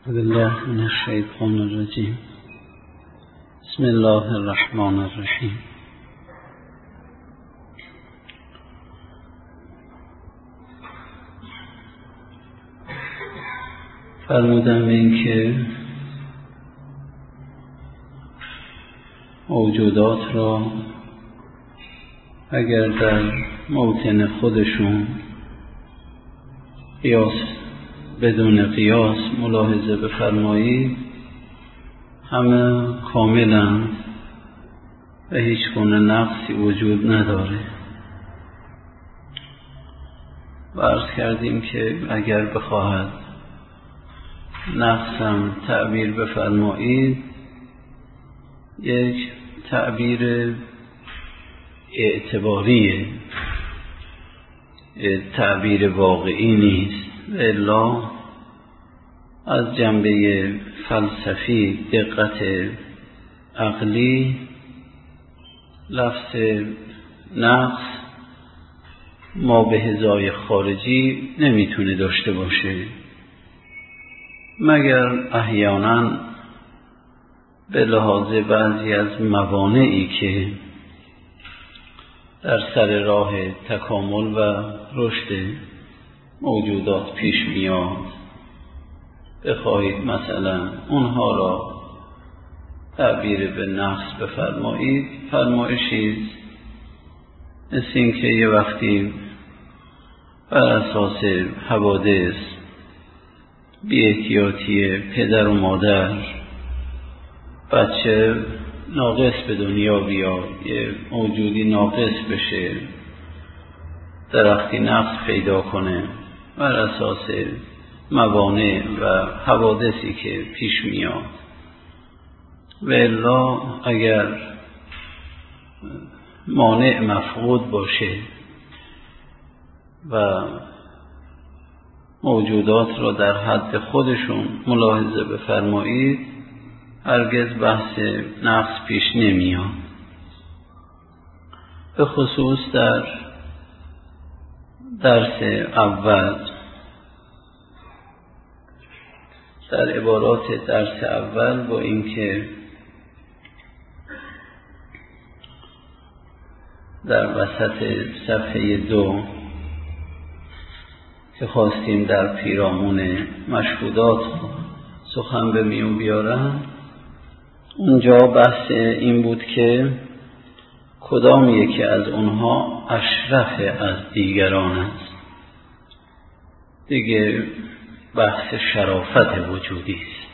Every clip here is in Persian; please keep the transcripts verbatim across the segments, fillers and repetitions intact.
أعوذ بالله من الشيطان الرجيم. بسم الله الرحمن الرحیم. فرمودم به این که موجودات را اگر در موطن خودشون قیاس بدون قیاس ملاحظه بفرمایید، همه کاملند و هیچ گونه نقصی وجود نداره. و عرض کردیم که اگر بخواهد نقصم تعبیر بفرمایید، یک تعبیر اعتباریه، تعبیر واقعی نیست. الا از جنبه فلسفی دقت عقلی لفظ نقص ما به هزای خارجی نمیتونه داشته باشه، مگر احیانا به لحاظ بعضی از موانعی که در سر راه تکامل و رشد موجودات پیش میاد بخواهید مثلا اونها را تعبیر به نقص بفرمایید. فرمایشی مثل این که یه وقتی بر اساس حوادث بی احتیاطی پدر و مادر بچه ناقص به دنیا بیاد، یه موجودی ناقص بشه، درختی نقص پیدا کنه، بر اساس موانع و حوادثی که پیش میاد. و الا اگر مانع مفقود باشه و موجودات را در حد خودشون ملاحظه بفرمایید، هرگز بحث نقص پیش نمیاد. به خصوص در درس اول، در عبارات درس اول، با اینکه در وسط صفحه دو که خواستیم در پیرامون مشهودات سخن به میون بیارم، اونجا بحث این بود که کدام یکی از اونها اشرف از دیگران است. دیگه بحث شرافت وجودی است،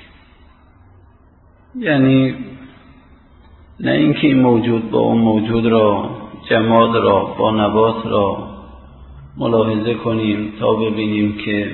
یعنی نه اینکه این موجود با اون موجود را، جماد را با نبات را ملاحظه کنیم تا ببینیم که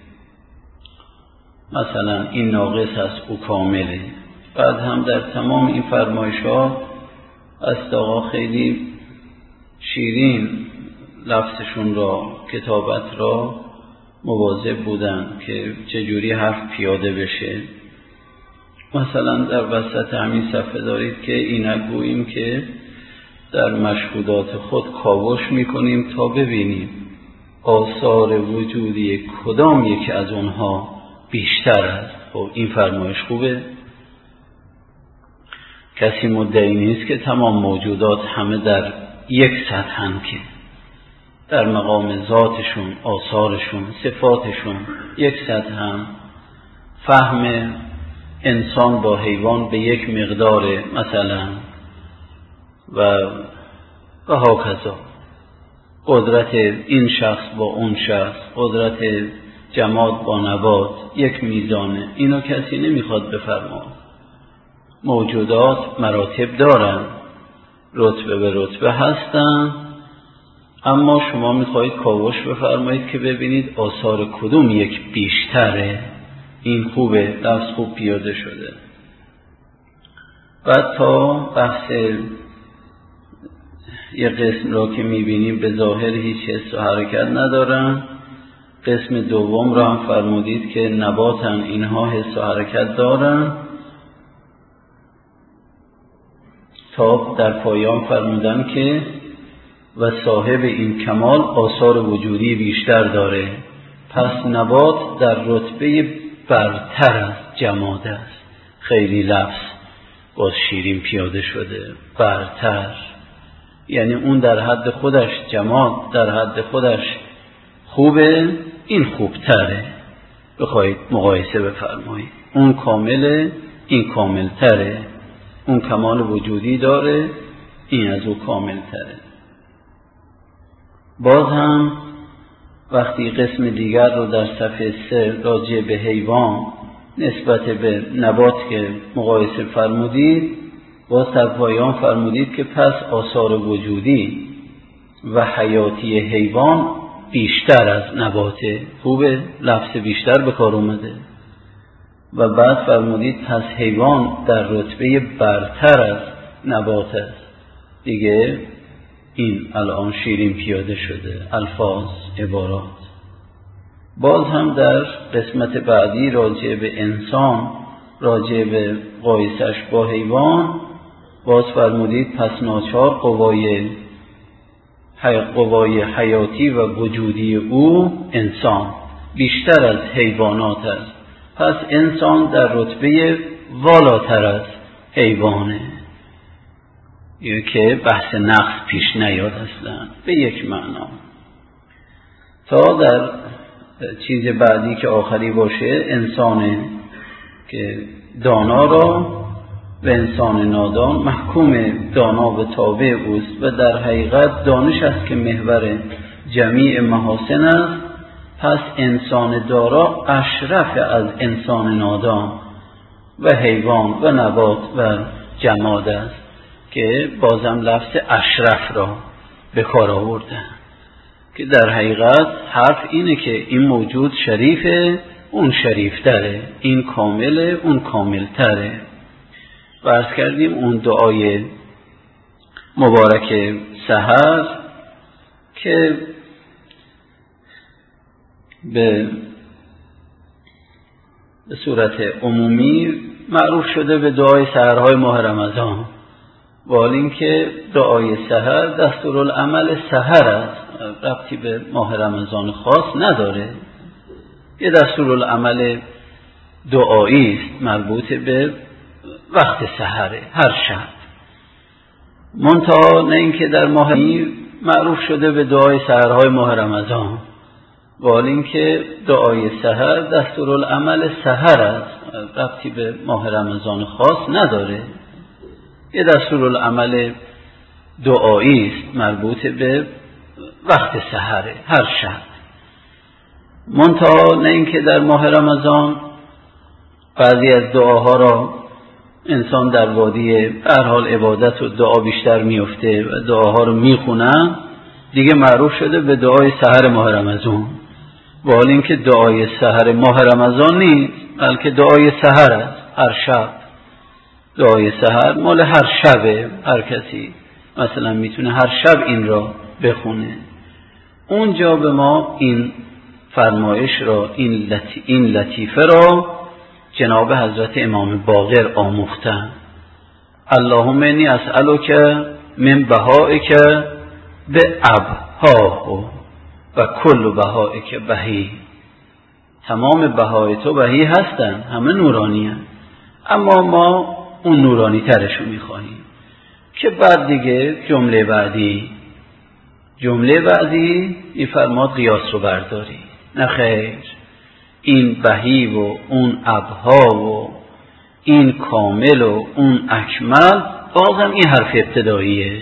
مثلا این ناقص است او کامله. بعد هم در تمام این فرمایشات است آقا خیلی شیرین لفظشون را، کتابت را مواظب بودن که چجوری حرف پیاده بشه. مثلا در وسط همین صفحه دارید که اینک گوییم که در مشهودات خود کاوش میکنیم تا ببینیم آثار وجودی کدام یکی از اونها بیشتر است. خب این فرمایش خوبه، کسی مدعی نیست که تمام موجودات همه در یک سطحن، که در مقام ذاتشون، آثارشون، صفاتشون یک سطحن. فهم انسان با حیوان به یک مقدار مثلا و و هاکذا، قدرت این شخص با اون شخص، قدرت جماد با نبات یک میزانه. اینو کسی نمیخواد بفرماد. موجودات مراتب دارن، رتبه به رتبه هستن، اما شما میخواهید کاوش بفرمایید که ببینید آثار کدوم یک بیشتره. این خوبه، لفظ خوب پیاده شده. بعد تا بحث یه قسم را که میبینیم به ظاهر هیچ حس و حرکت ندارن، قسم دوم را هم فرمودید که نباتن، اینها حس و حرکت دارن. تا در پایان فرمودن که و صاحب این کمال آثار وجودی بیشتر داره. پس نبات در رتبه برتر از جماد است. خیلی لفظ باز شیرین پیاده شده. برتر یعنی اون در حد خودش جماد، در حد خودش خوبه، این خوبتره. بخواید مقایسه بفرمایید، اون کامله، این کاملتره. اون کمال وجودی داره، این از او کاملتره. باز هم وقتی قسم دیگر رو در صفحه سه راجع به حیوان نسبت به نبات که مقایسه فرمودید، باز تقویان فرمودید که پس آثار وجودی و حیاتی حیوان بیشتر از نباته. خوبه، لفظ بیشتر به کار اومده. و بعد فرمودید پس حیوان در رتبه برتر از نبات است. دیگه این الان شیرین پیاده شده، الفاظ، عبارات. باز هم در قسمت بعدی راجع به انسان، راجع به قایسش با حیوان، باز فرمودید پس ناچار قوای قوای حیاتی و وجودی او انسان بیشتر از حیوانات است. پس انسان در رتبه والاتر از حیوانه. یه که بحث نقص پیش نیاد اصلا به یک معنا. تا در چیز بعدی که آخری باشه، انسان که دانا را و انسان نادان محکوم دانا و تابع اوست و در حقیقت دانش است که محور جمیع محاسن است. پس انسان دارا اشرف از انسان نادان و حیوان و نبات و جماد است که بازم لفظ اشرف را به کار آورده، که در حقیقت حرف اینه که این موجود شریفه، اون شریفتره، این کامله، اون کاملتره. و عرض کردیم اون دعای مبارک سحر که به به صورت عمومی معروف شده به دعای سحرهای ماه رمضان، ولی اینکه دعای سحر دستورالعمل سحر است، ربطی به ماه رمضان خاص نداره. یه دستورالعمل دعایی است مربوط به وقت سحره، هر شب. منتها نه اینکه در ماه معروف شده به دعای سحرهای ماه رمضان، ولی اینکه دعای سحر دستورالعمل سحر است، ربطی به ماه رمضان خاص نداره. یه دستورالعمل دعایی است مربوط به وقت سحره، هر شب. منتها نه اینکه در ماه رمضان بعضی از دعاها را انسان در وادی به هر حال عبادت و دعا بیشتر میفته و دعاها رو میخونن، دیگه معروف شده به دعای سحر ماه رمضان. و حال اینکه دعای سحر ماه رمضان نیست، بلکه دعای سحر است، هر شب. دعای سحر مال هر شبه، هر کسی مثلا میتونه هر شب این را بخونه. اونجا به ما این فرمایش را، این, لطی این لطیفه را جناب حضرت امام باقر آموختن. اللهم انی اسألک من بهائک به ابها و کل بهائک بهی. تمام بهای تو بهی هستن، همه نورانی هستن، اما ما اون نورانی ترشو میخواهیم. که بعد دیگه جمله بعدی جمله بعدی میفرماد قیاس رو برداری. نه خیر، این بهی و اون ابها و این کامل و اون اکمل بازم این حرف ابتداییه.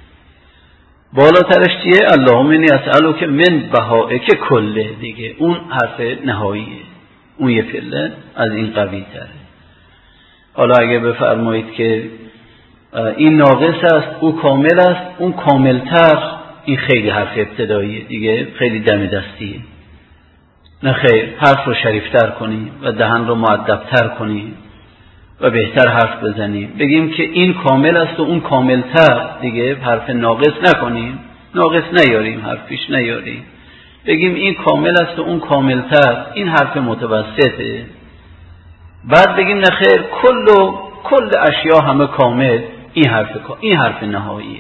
بالاترش چیه؟ اللهم انی اسألک من بهائک کله، دیگه اون حرف نهاییه، اون یه پله از این قوی تره. حالا اگه بفرمایید که این ناقص است او کامل است، اون کاملتر، این خیلی حرف ابتداییه دیگه، خیلی دم دستیه. نه خیر، حرف رو شریفتر کنیم و دهن رو مؤدبتر کنیم و بهتر حرف بزنیم. بگیم که این کامل است و اون کاملتر، دیگه حرف ناقص نکنیم، ناقص نیاریم، حرف پیش نیاریم. بگیم این کامل است و اون کاملتر، این حرف متوسطه. بعد بگیم نه خیر، کل و کل اشیا همه کامل، این حرف این حرف نهاییه،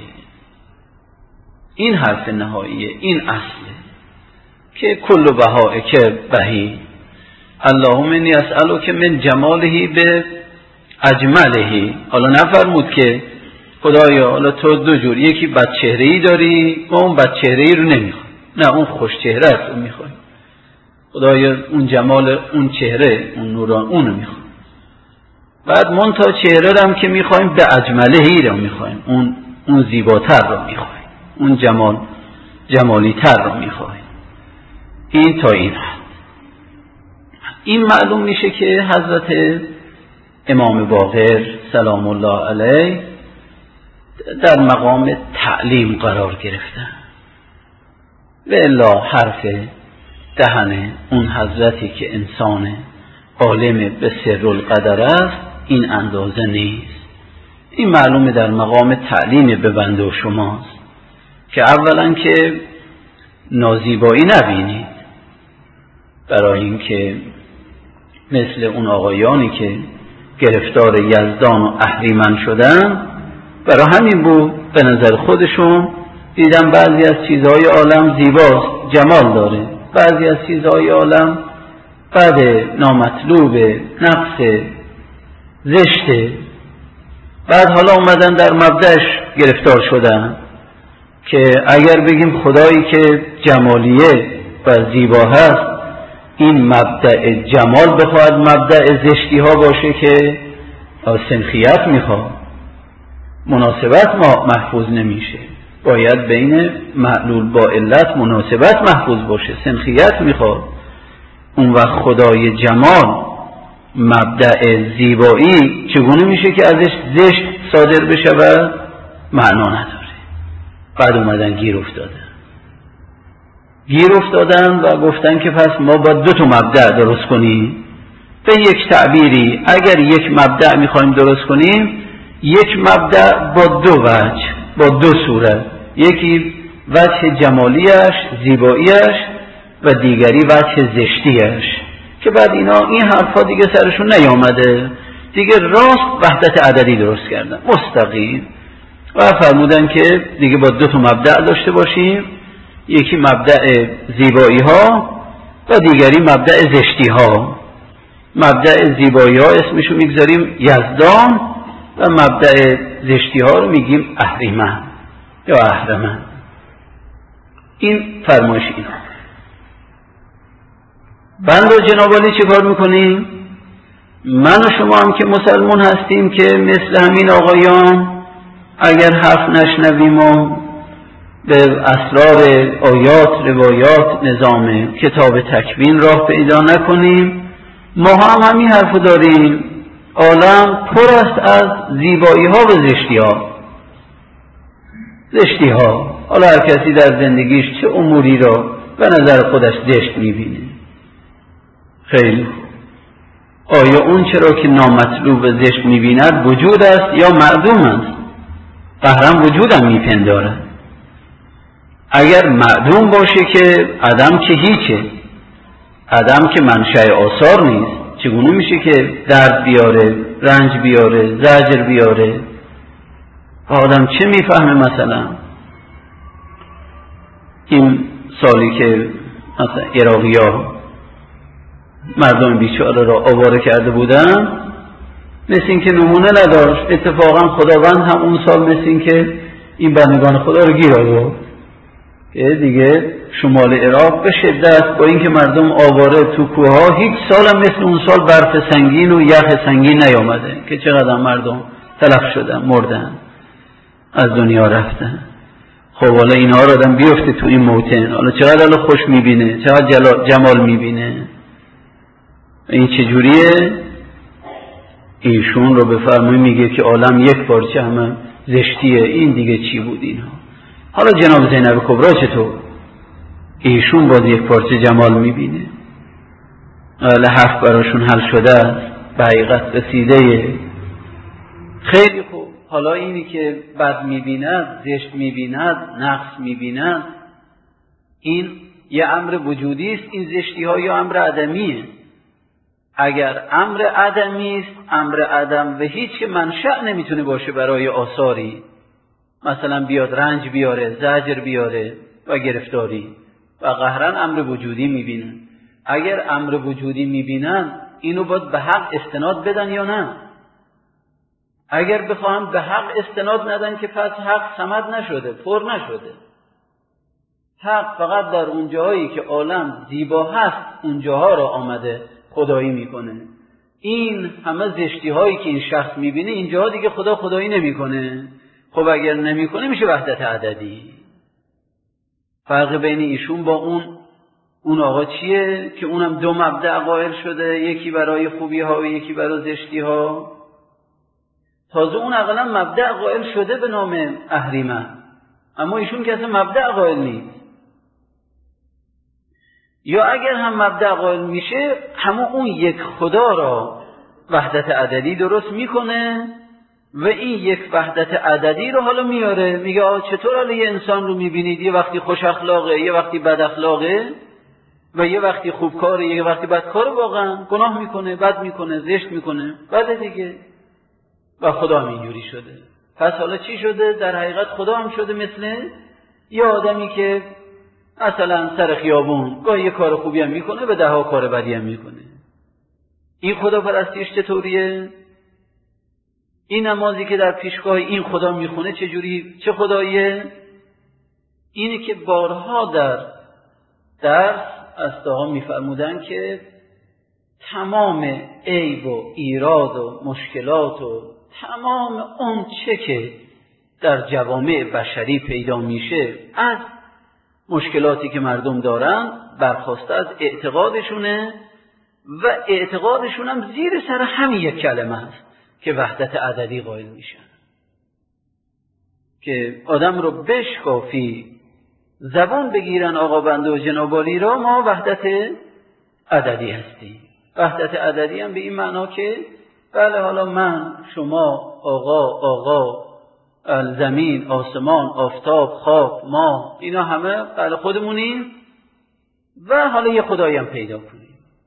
این حرف نهاییه، این اصله که کل بهائک بهی. اللهم انی اسألک من جماله به اجمله. حالا نفرمود که خدایا حالا تو دو جور، یکی بد چهره‌ای داری، ما اون بد چهره‌ای رو نمیخوایم، نه اون خوش چهره است رو میخوایم. خدایا اون جمال اون چهره، اون نوران، اون رو میخوایم. بعد منتها چهره رو هم که میخوایم به اجمله‌ای رو میخوایم، اون اون زیباتر رو میخوایم، اون جمال جمالی تر رو میخوایم. این تا این این معلوم میشه که حضرت امام باقر سلام الله علیه در مقام تعلیم قرار گرفتن و الا حرف دهن اون حضرتی که انسان عالم به سر القدر است این اندازه نیست. این معلومه در مقام تعلیم به بنده و شماست که اولا که نازیبایی نبینید، برای اینکه مثل اون آقایانی که گرفتار یزدان و اهریمن شدن، برای همین بود به نظر خودشون دیدن بعضی از چیزهای عالم زیباست، جمال داره، بعضی از چیزهای عالم بد، نامطلوب، نقص، زشته. بعد حالا اومدن در مبدأش گرفتار شدن که اگر بگیم خدایی که جمالیه و زیبا هست، این مبدأ جمال بخواهد مبدأ زشتی ها باشه که سنخیت میخواد، مناسبت ما محفوظ نمیشه، باید بین معلول با علت مناسبت محفوظ باشه، سنخیت میخواد. اون وقت خدای جمال مبدأ زیبایی چگونه میشه که ازش زشت صادر بشه و معنا نداره؟ بعد اومدن گیر افتادن گیر افتادن و گفتن که پس ما باید دو تا مبدأ درست کنیم. به یک تعبیری اگر یک مبدأ میخوایم درست کنیم، یک مبدأ با دو وجه، با دو صورت، یکی وجه جمالیش، زیباییش و دیگری وجه زشتیش، که بعد اینا این حرفا دیگه سرشون نیامده دیگه، راست وحدت عددی درست کردن مستقیم و فرمودن که دیگه با دو تا مبدأ داشته باشیم، یکی مبدأ زیبایی ها و دیگری مبدأ زشتی ها. مبدأ زیبایی ها اسمشو میگذاریم یزدان و مبدأ زشتی ها رو میگیم اهریمن یا اهرمن. این فرمایش اینا. بند و جنابالی چه کار میکنیم؟ من و شما هم که مسلمان هستیم که مثل همین آقایان اگر حرف نشنویم و به اسرار آیات، روایات، نظام کتاب تکوین راه پیدا نکنیم، ما هم همین حرف داریم. عالم پر است از زیبایی ها و زشتی ها. زشتی ها، حالا هر کسی در زندگیش چه اموری را به نظر خودش زشت میبینه. خیلی آیا اون چرا که نامطلوب و زشت میبیند وجود است یا معدوم است؟ قهرم وجودم میپندارد. اگر معدوم باشه که عدم که هیچه، عدم که منشأ آثار نیست، چگونه میشه که درد بیاره، رنج بیاره، زجر بیاره؟ آدم چه میفهمه؟ مثلا این سالی که مثلا عراقی ها مردم بیچاره را آواره کرده بودن، مثل این که نمونه نداشت. اتفاقا خداوند هم اون سال مثل این که این بندگان خدا رو گیر آورد که دیگه شمال عراق به شدت با اینکه مردم آواره تو کوها، هیچ سال هم مثل اون سال برف سنگین و یخ سنگین نیامده که چقدر مردم تلف شدن، مردن، از دنیا رفتن. خب حالا اینها رو آدم بیفته تو این موطن، حالا چقدر حالا خوش میبینه، چقدر جمال میبینه. این چجوریه؟ ایشون رو بفرمایی میگه که عالم یک پارچه همه زشتیه، این دیگه چی بود اینها؟ حالا جناب زینب کبرا چطور؟ ایشون باز یک پارچه جمال میبینه. حالا حرف براشون حل شده است، به حقیقت رسیده. خیلی خوب. حالا اینی که بد میبیند، زشت میبیند، نقص میبیند، این یه امر وجودی است، این زشتی ها یا امر عدمیه؟ اگر امر عدمی است، امر عدم و هیچ که منشأ نمیتونه باشه برای آثاری، مثلا بیاد رنج بیاره، زجر بیاره و گرفتاری، و قهرن امر وجودی میبینه. اگر امر وجودی میبینن اینو باید به حق استناد بدن یا نه؟ اگر بخواهم به حق استناد ندن که پس حق صمد نشده، پر نشده. حق فقط در اون جاهایی که عالم زیبا هست اونجاها را آمده خدایی میکنه. این همه زشتی هایی که این شخص میبینه اینجاها دیگه خدا خدایی نمیکنه. خب اگر نمیکنه میشه وحدت عددی. فرق بین ایشون با اون اون آقا چیه که اونم دو مبدأ قائل شده، یکی برای خوبی ها و یکی برای زشتی ها. تازه اون اقلا مبدأ قائل شده به نام اهریمن، اما ایشون که اصلا مبدأ قائل نیست. یا اگر هم مبدأ قائل میشه همون اون یک خدا را وحدت عددی درست میکنه و این یک وحدت عددی رو حالا میاره، میگه آه چطور حالا یه انسان رو میبینید یه وقتی خوش اخلاقه، یه وقتی بد اخلاقه و یه وقتی خوبکاره، یه وقتی بدکاره، واقعا گناه میکنه، بد میکنه، زشت میکنه، بده دیگه. و خدا هم اینجوری شده. پس حالا چی شده؟ در حقیقت خدا هم شده مثل یه آدمی که مثلا سر خیابون گاهی یه کار خوبی هم میکنه و ده ها کار بدی هم میکنه. این خدا پرستیش چطوریه؟ این نمازی که در پیشگاه این خدا میخونه چجوری، چه خداییه؟ اینه که بارها در درس اساتذه میفرمودن که تمام عیب و ایراد و مشکلات و تمام اون چه که در جوامع بشری پیدا میشه از مشکلاتی که مردم دارن برخواسته از اعتقادشونه و اعتقادشون هم زیر سر همین یک کلمه است که وحدت عددی قائل میشن، که آدم رو بشکافی زبان بگیرن آقا بنده و جناب عالی را ما وحدت عددی هستیم. وحدت عددی هم به این معنا که بله حالا من، شما، آقا، آقا، زمین، آسمان، آفتاب، خاک، ما، اینا همه بله خودمونیم و حالا یه خدایی هم پیدا کنیم.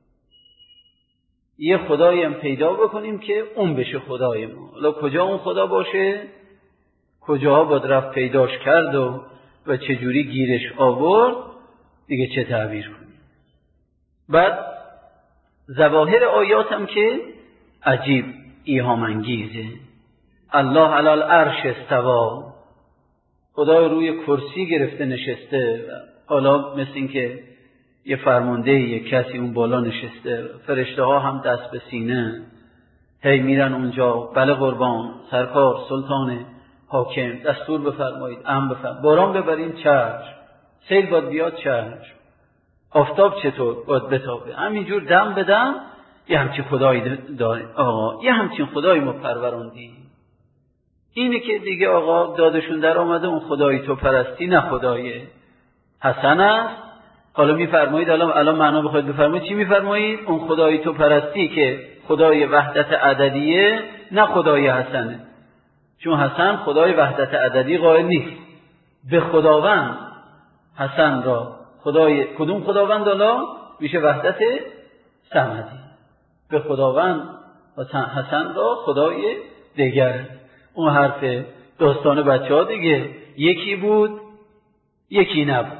یه خدایی هم پیدا بکنیم که اون بشه خدای ما. حالا کجا اون خدا باشه، کجاها باید رفت پیداش کرد و و چجوری گیرش آورد دیگه چه تعبیر کنیم. بعد ظواهر آیات هم که عجیب ایهام انگیزه. الله علی العرش استوا، خدا روی کرسی گرفته نشسته، حالا مثل این که یه فرمانده یه کسی اون بالا نشسته، فرشته ها هم دست به سینه هی میرن اونجا، بله قربان سرکار سلطان حاکم دستور بفرمایید، امر بفرمایید، باران ببرین چشم، سیل باید بیاد چشم، آفتاب چطور باید بتابه. همینجور دم به دم یه همچین خدایی داره آقا، یه همچین خدایی ما پروراندیم. اینه که دیگه آقا دادشون در آمده اون خدایی تو پرستی نه خدای حسن است. حالا میفرمایید الان الان معنا بخواید بفرمایید چی میفرمایید؟ اون خدایی تو پرستی که خدای وحدت عددیه نه خدای حسنه، چون حسن خدای وحدت عددی قائل نیست. به خداوند حسن را خدای کدوم خداوند حالا میشه وحدت صمدی، به خداوند حسن را خدای دیگر. اون حرف داستان بچه ها دیگه، یکی بود یکی نبود،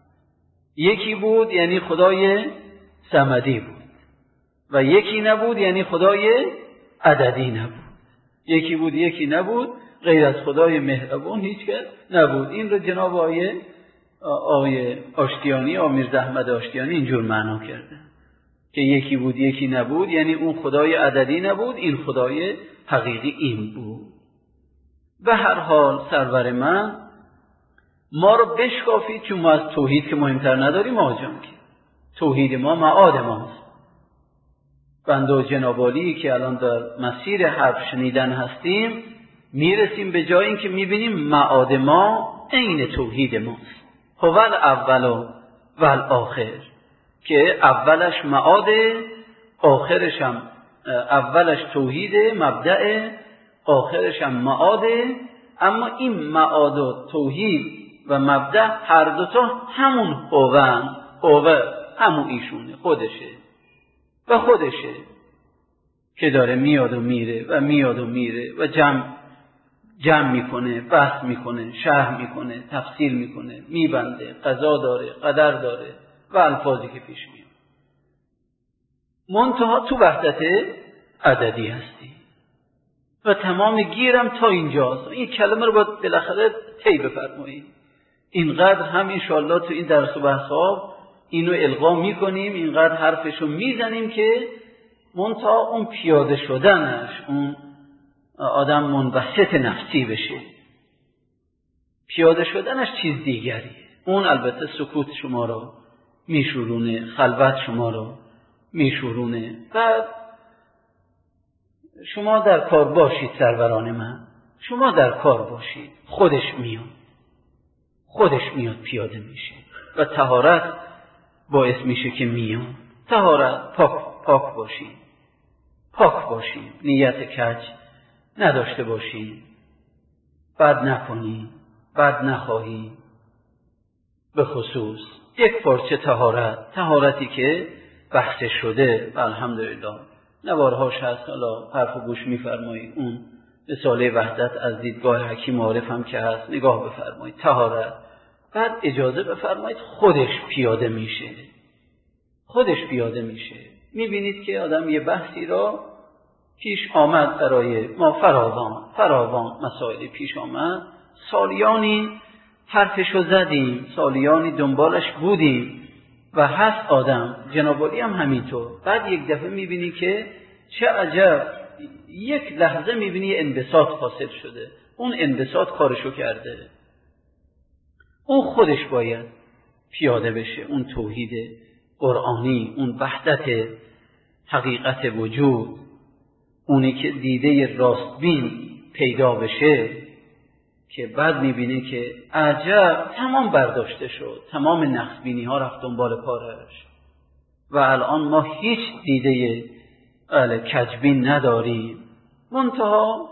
یکی بود یعنی خدای صمدی بود و یکی نبود یعنی خدای عددی نبود. یکی بود یکی نبود، غیر از خدای مهربان هیچ کس نبود. این رو جناب آیه آیه آشتیانی آمیر احمد آشتیانی اینجور معنا کرده که یکی بود یکی نبود یعنی اون خدای عددی نبود، این خدای حقیقی این بود. به هر حال سرور من ما رو بشکافید، چون ما از توحید که مهمتر نداریم آقا جان، که توحید ما معاد ماست. بنده و جناب عالی که الان در مسیر حرف شنیدن هستیم میرسیم به جایی که میبینیم معاد ما عین توحید ماست. هو الاول و الاخر، که اولش معاده، آخرش هم اولش توحیده مبدأ، آخرش هم معاده. اما این معاد و توحید و مبدأ هر دوتا همون هوون، هوه همون ایشونه، خودشه و خودشه که داره میاد و میره و میاد و میره و جمع جمع میکنه، بحث میکنه، شرح میکنه، تفصیل میکنه، میبنده، قضا داره، قدر داره و الفاظی که پیش میاد. منتها تو وحدت عددی هستی و تمام گیرم تا اینجاست. این کلمه رو باید بالاخره طی بفرمایید. اینقدر هم انشاءالله تو این درس و بحث‌ها اینو القا میکنیم، اینقدر حرفشو میزنیم که منتها اون پیاده شدنش، اون آدم منبسط نفسی بشه، پیاده شدنش چیز دیگریه. اون البته سکوت شما رو میشورونه، خلوت شما رو میشورونه و شما در کار باشید سروران من، شما در کار باشید، خودش میاد خودش میاد پیاده میشه و طهارت باعث میشه که میاد. طهارت، پاک پاک باشید، پاک باشید، نیت کج نداشته باشید، بد نکنید، بد نخواهید. به خصوص یک پارچه طهارت، طهارتی که بحث شده و الحمدلله نوارهاش هست، حالا حرف و گوش میفرمایید. اون رساله وحدت از دیدگاه حکیم عارف هم که هست نگاه بفرمایید. طهارت، بعد اجازه بفرمایید خودش پیاده میشه، خودش پیاده میشه. میبینید که آدم یه بحثی را پیش آمد برای ما، فراوان فراوان مسائل پیش آمد، سالیانی حرفشو زدیم، سالیانی دنبالش بودیم و هست آدم. جناب عالی هم همینطور. بعد یک دفعه میبینی که چه عجب، یک لحظه میبینی انبساط حاصل شده، اون انبساط کارشو کرده. اون خودش باید پیاده بشه، اون توحید قرآنی، اون وحدت حقیقت وجود، اونی که دیده راستبین پیدا بشه که بعد میبینه که عجب تمام برداشته شد، تمام نقصبینی ها رفت دنبال کارش و الان ما هیچ دیده کجبین نداریم. منتها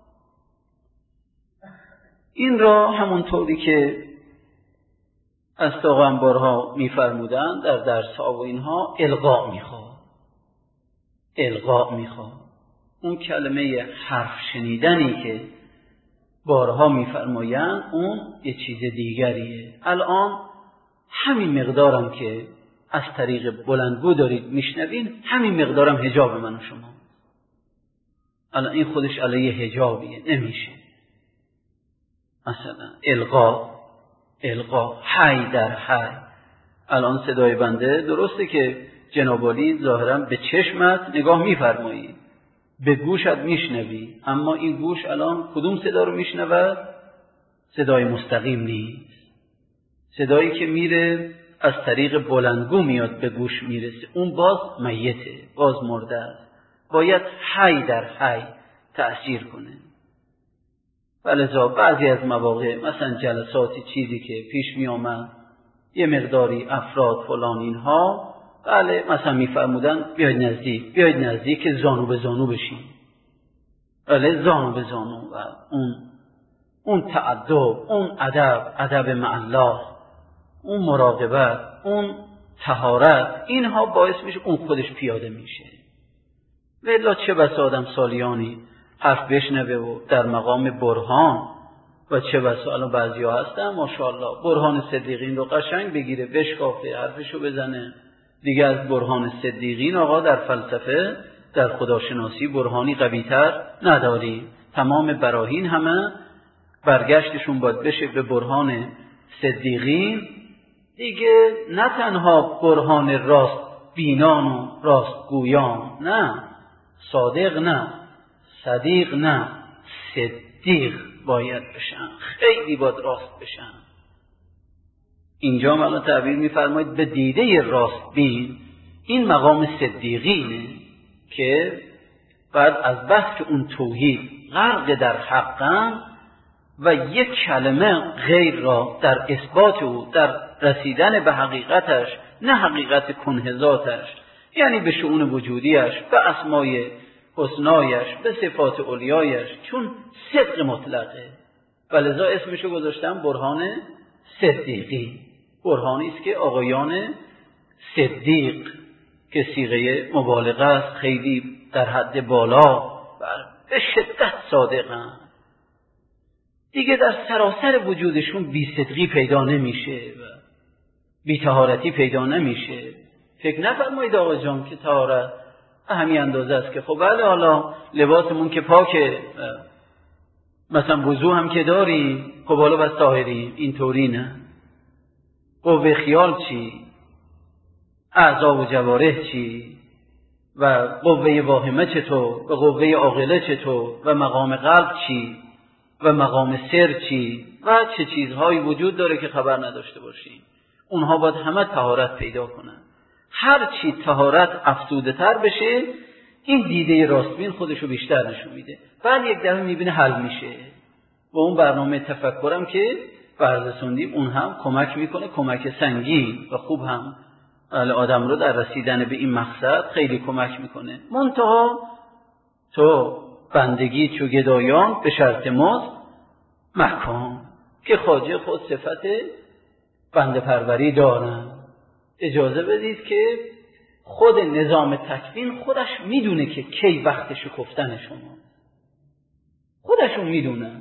این را همونطوری که از پیغمبرها میفرمودن در درس ها و اینها القا میخواد، القا میخواد. اون کلمه حرف شنیدنی که بارها میفرمایند اون یه چیز دیگریه. الان همین مقدارم که از طریق بلندگو دارید میشنوین، همین مقدارم حجاب من و شما. الان این خودش علیه حجابیه، نمیشه. مثلا القا، القا حی در حی. الان صدای بنده درسته که جناب عالی ظاهرا به چشمت نگاه میفرمایید، به گوشت میشنوی، اما این گوش الان کدوم صدا رو میشنود؟ صدای مستقیم نیست. صدایی که میره از طریق بلندگو میاد به گوش میرسه، اون باز میته، باز مرده است. باید حی در حی تأثیر کنه. ولذا بعضی از مواقع مثلا جلساتی چیزی که پیش می آمد، یه مقداری افراد فلان اینها، بله مثلا میفرمودن بیاید نزدیک، بیاید نزدیک که زانو به زانو بشیم. بله زانو به زانو و اون اون تأدب، اون ادب، ادب مع الله، اون مراقبت، اون طهارت، اینها باعث میشه اون خودش پیاده میشه. ولی چه بسا آدم سالیانی حرف بشنوه و در مقام برهان و چه بسا الان بعضیا هستن ماشاءالله برهان صدیقین رو قشنگ بگیره، بشکافه، حرفشو بزنه. دیگه از برهان صدیقین آقا در فلسفه، در خداشناسی برهانی قوی‌تر نداری. تمام براهین همه برگشتشون باید بشه به برهان صدیقین. دیگه نه تنها برهان راست بینان و راست گویان، نه صادق، نه صدیق، نه صدیق باید بشن، خیلی باید راست بشن. اینجا الان تعبیر می‌فرمایید به دیده راست بین. این مقام صدیقینه که بعد از بحث که اون توحید غرق در حقن و یک کلمه غیر را در اثبات او، در رسیدن به حقیقتش، نه حقیقت کنهزاتش، یعنی به شؤون وجودیش، به اسمای حسنایش، به صفات علیایش، چون صدق مطلقه و لذا اسمشو گذاشتم برهان صدیقی. برهانی است که آقایان صدیق که صیغه مبالغه است، خیلی در حد بالا و به شدت صادقن، دیگه در سراسر وجودشون بی صدقی پیدا نمیشه و بی طهارتی پیدا نمیشه. فکر نفرمایید آقا جان که طهارت همین اندازه است که خب بله حالا لباسمون که پاکه، مثلا وضو هم که داریم، خب حالا بس طاهریم. اینطوری نه. قوه خیال چی؟ اعضا و جوارح چی؟ و قوه واهمه چطور؟ و قوه عاقله چطور؟ و مقام قلب چی؟ و مقام سر چی؟ و چه چیزهایی وجود داره که خبر نداشته باشیم. اونها باید همه طهارت پیدا کنن. هر چی طهارت افزوده تر بشه، این دیده راستبین خودشو بیشتر نشون میده. بعد یک دفعه میبینه حل میشه. و اون برنامه تفکرم که بررسوندیم اون هم کمک میکنه، کمک سنگین و خوب هم آدم رو در رسیدن به این مقصد خیلی کمک میکنه. منتها تو بندگی چو گدایان به شرط مزد مکان، که خواجه خود صفت بنده پروری دارن. اجازه بدید که خود نظام تکوین خودش میدونه که کی وقت شکفتن شما، خودشون میدونن.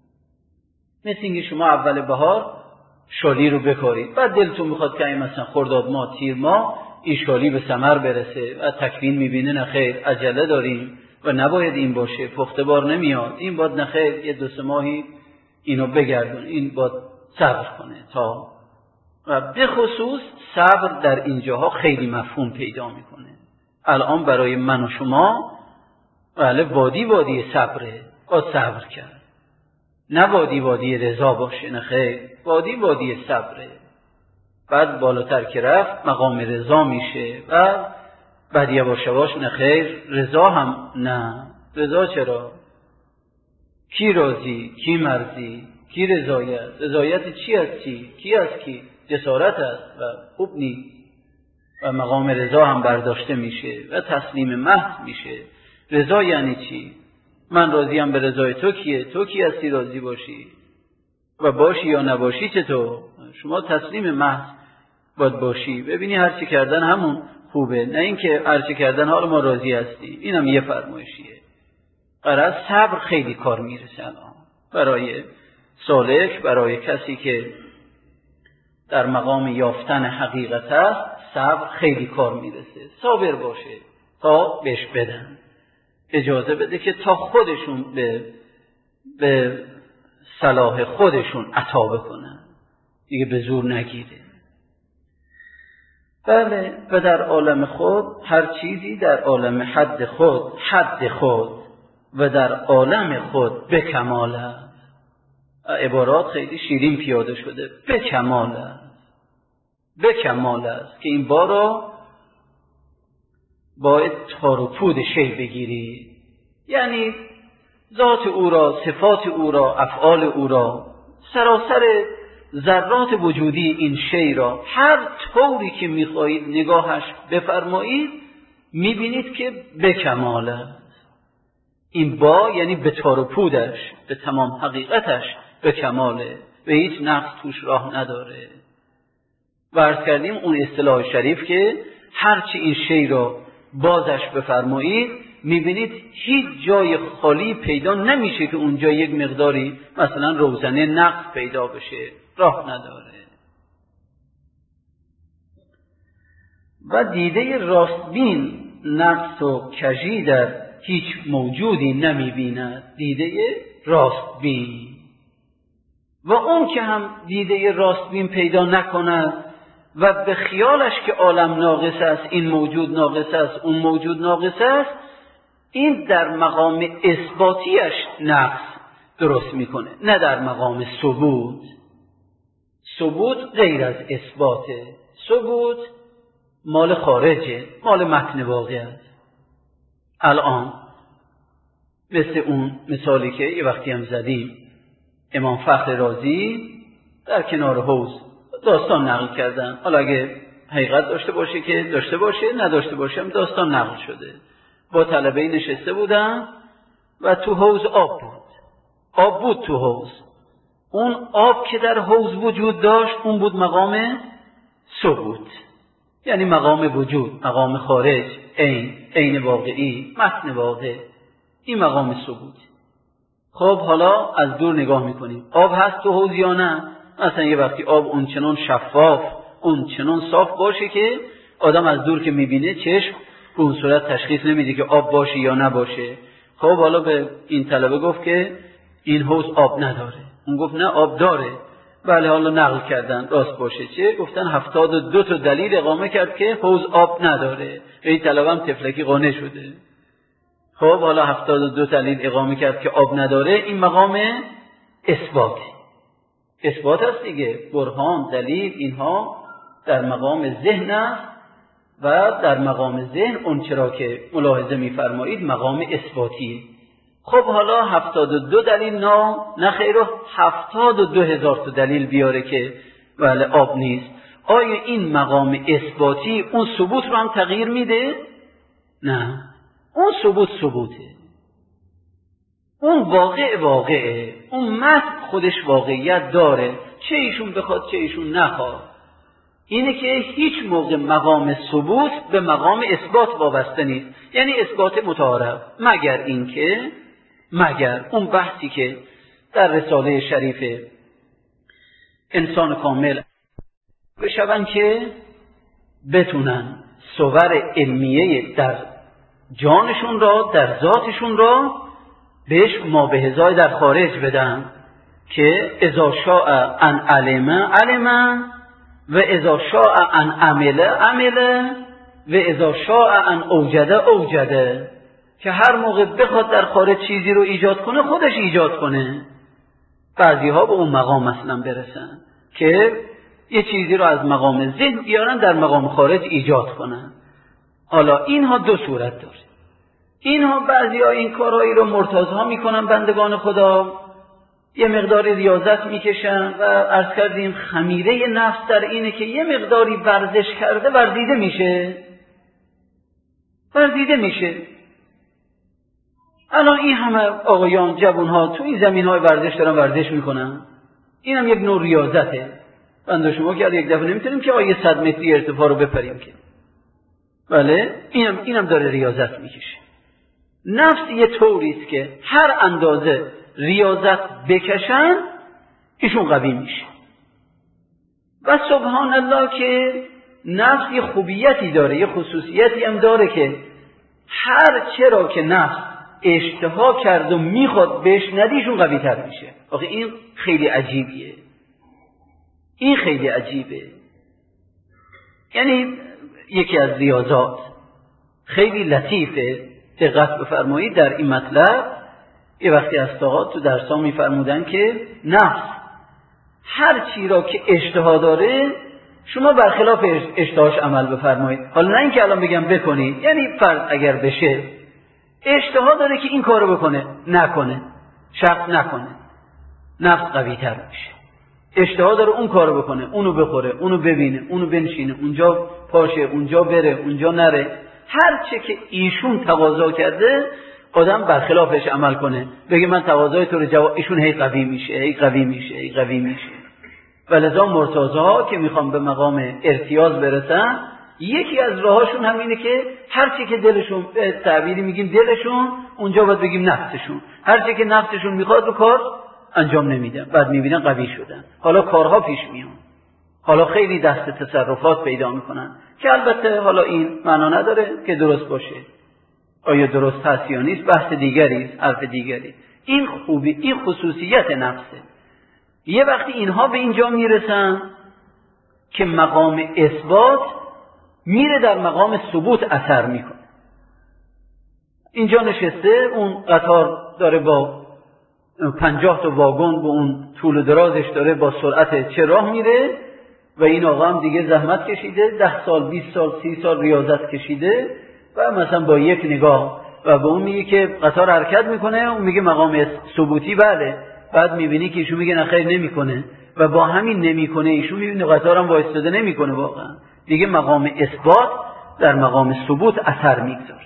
مثل اینکه شما اول بهار شالی رو بکارید، بعد دلتون میخواد که این مثلا خرداد ماه تیر ماه این شالی به ثمر برسه و تکوین میبینه نه خیر عجله داریم و نباید این باشه، پخته بار نمیاد، این باید نه خیر یه دو سه ماهی اینو بگردون، این باید صبر کنه تا. و به خصوص صبر در اینجاها خیلی مفهوم پیدا میکنه. الان برای من و شما بله وادی وادی صبره، باید صبر کرد. نه وادی وادی رضا باشه، نه خیر، وادی وادی صبره. بعد بالاتر که رفت مقام رضا میشه و بعد یواش یواش نه خیر رضا هم نه. رضا چرا؟ کی راضی؟ کی مرضی؟ کی رضایت؟ رضایت چی از چی؟ کی از کی؟ جسارت است و خوب نیست. و مقام رضا هم برداشته میشه و تسلیم محض میشه. رضا یعنی چی؟ من راضیم به رضای تو کیه؟ تو کی هستی راضی باشی؟ و باشی یا نباشی چطور؟ شما تسلیم محض باید باشی. ببینی هر چی کردن همون خوبه، نه اینکه هر چی کردن حالا ما راضی هستیم. اینم یه فرمایشیه. قرار صبر خیلی کار میرسه الان برای سالک، برای کسی که در مقام یافتن حقیقت است. صبر خیلی کار میرسه. صابر باشه تا بهش بدن، اجازه بده که تا خودشون به به صلاح خودشون عطا بکنن، دیگه به زور نگیره. بله، و در عالم خود هر چیزی در عالم حد خود حد خود و در عالم خود به کمال است. عبارات خیلی شیرین پیاده شده. به کمال است، به کمال است که این بارا باید تار و پود شی بگیری. یعنی ذات او را، صفات او را، افعال او را، سراسر ذرات وجودی این شی را هر طوری که میخواهید نگاهش بفرمایید میبینید که به کمال است. این با یعنی به تار و پودش، به تمام حقیقتش به کماله و هیچ نقص توش راه نداره. و عرض کردیم اون اصطلاح شریف که هرچی این شی را بازش بفرمایید میبینید هیچ جای خالی پیدا نمیشه که اونجا یک مقداری مثلا روزنه نقص پیدا بشه، راه نداره. و دیده راستبین نقص و کژی در هیچ موجودی نمیبیند. دیده راستبین. و اون که هم دیده راستبین پیدا نکند و به خیالش که عالم ناقص است، این موجود ناقص است، اون موجود ناقص است، این در مقام اثباتیش نقص درست میکنه، نه در مقام ثبوت. ثبوت غیر از اثباته. ثبوت مال خارجه، مال متن واقع است. الان مثل اون مثالی که یه وقتی هم زدیم، امام فخر رازی در کنار حوض داستان نقل کردن. حالا اگه حقیقت داشته باشه که داشته باشه، نداشته باشه هم داستان نقل شده. با طلبه نشسته بودن و تو حوض آب بود. آب بود تو حوض. اون آب که در حوض وجود داشت اون بود مقام ثبوت، یعنی مقام وجود، مقام خارج، عین، عین واقعی، متن واقع. این مقام ثبوت. خب حالا از دور نگاه میکنیم آب هست تو حوض یا نه. مثلا یه وقتی آب اون چنان شفاف، اون چنان صاف باشه که آدم از دور که میبینه چشم به اون صورت تشخیص نمیده که آب باشه یا نباشه. خب حالا به این طلبه گفت که این حوض آب نداره، اون گفت نه آب داره. بله حالا نقل کردن راست باشه چه؟ گفتن هفتاد و دو تا دلیل اقامه کرد که حوض آب نداره. این طلبه هم تفلکی قانع شده. خب حالا هفتاد و دو دلیل اقامه کرد که آب نداره، این مقام اثبات اثبات است دیگه. برهان، دلیل، اینها در مقام ذهن است و در مقام ذهن اون چرا که ملاحظه می‌فرمایید مقام اثباتیه. خب حالا هفتاد و دو دلیل نه نه خیر هفتاد و دو هزار تا دلیل بیاره که بله آب نیست. آیا این مقام اثباتی اون ثبوت رو هم تغییر میده؟ نه، اون ثبوت ثبوته، اون واقع واقعه، اون متن خودش واقعیت داره، چه ایشون بخواد چه ایشون نخواد. اینه که هیچ موقع مقام ثبوت به مقام اثبات وابسته نیست، یعنی اثبات متعارف، مگر اینکه مگر اون بحثی که در رساله شریف انسان کامل بشون که بتونن صور علمیه در جانشون را، در ذاتشون را بهش مابهزای در خارج بدن که اذا شاء ان علم علم و اذا شاء ان عمل عمل و اذا شاء ان اوجد اوجد، که هر موقع بخواد در خارج چیزی رو ایجاد کنه خودش ایجاد کنه. بعضی ها به اون مقام اصلا برسن که یه چیزی رو از مقام ذهن بیارن در مقام خارج ایجاد کنن. حالا اینها دو صورت داره. اینها بعضی ها این کارهایی رو مرتضی میکنن بندگان خدا، یه مقدار ریاضت میکشن و عرض کردیم خمیره نفس در اینه که یه مقداری ورزش کرده ورزیده میشه ورزیده میشه. الان این همه آقایان جوانها تو این زمین های ورزش دارن ورزش میکنن، این هم یک نوع ریاضته. بنده شما که یک دفعه نمیتونیم که آیه صد متری ارتفاع رو بپریم که، بله اینم اینم داره ریاضت میکشه. نفس یه طوریست که هر اندازه ریاضت بکشن ایشون قوی میشه. و سبحان الله که نفس یه خوبیتی داره، یه خصوصیتی هم داره که هر چرا که نفس اشتها کرد و میخواد بهش ندیشون قوی تر میشه. آخه این خیلی عجیبیه، این خیلی عجیبه. یعنی یکی از ریاضات خیلی لطیفه، دقت بفرمایید در این مطلب. یه وقتی استاد تو درس‌ها میفرمودن که نفس هر چی را که اشتها داره شما برخلاف اشتهاش عمل بفرمایید. حالا نه اینکه الان بگم بکنید، یعنی فرض اگر بشه اشتها داره که این کارو بکنه نکنه، شخص نکنه، نفس قوی تر میشه. اشتها داره اون کارو بکنه، اونو بخوره، اونو ببینه، اونو بنشینه، اونجا پاشه، اونجا بره، اونجا نره. هر چه که ایشون تقاضا کرده آدم برخلافش عمل کنه، بگه من تقاضای تو رو جواب، ایشون هی قوی میشه، هی قوی میشه، هی قوی میشه. ولذا مرتضی که میخوام به مقام ارتیاض برسن، یکی از راهاشون همینه که هر چی که دلشون، به تعبیری میگیم دلشون، اونجا باید بگیم نفسشون، هر چی که نفسشون میخواد رو کار انجام نمیدن، بعد میبینن قوی شدن. حالا کارها پیش میان، حالا خیلی دست تصرفات پیدا میکنن که البته حالا این معنا نداره که درست باشه، آیا درست هست یا نیست بحث دیگری است، حرف دیگری. این خوبی، این خصوصیت نفسه. یه وقتی اینها به اینجا میرسن که مقام اثبات میره در مقام ثبوت اثر میکنه. اینجا نشسته، اون قطار داره با پنجاه تا واگن به اون طول و درازش داره با سرعت چه راه میره و این آقا هم دیگه زحمت کشیده، ده سال، بیست سال، سی سال ریاضت کشیده و مثلا با یک نگاه و به اون میگه که قطار حرکت میکنه، اون میگه مقام ثبوتی بله. بعد میبینی که ایشون میگه نخیر نمیکنه و با همین نمیکنه ایشون میبینه قطار هم وایستاده نمیکنه. واقعا دیگه مقام اثبات در مقام ثبوت اثر میگذاره.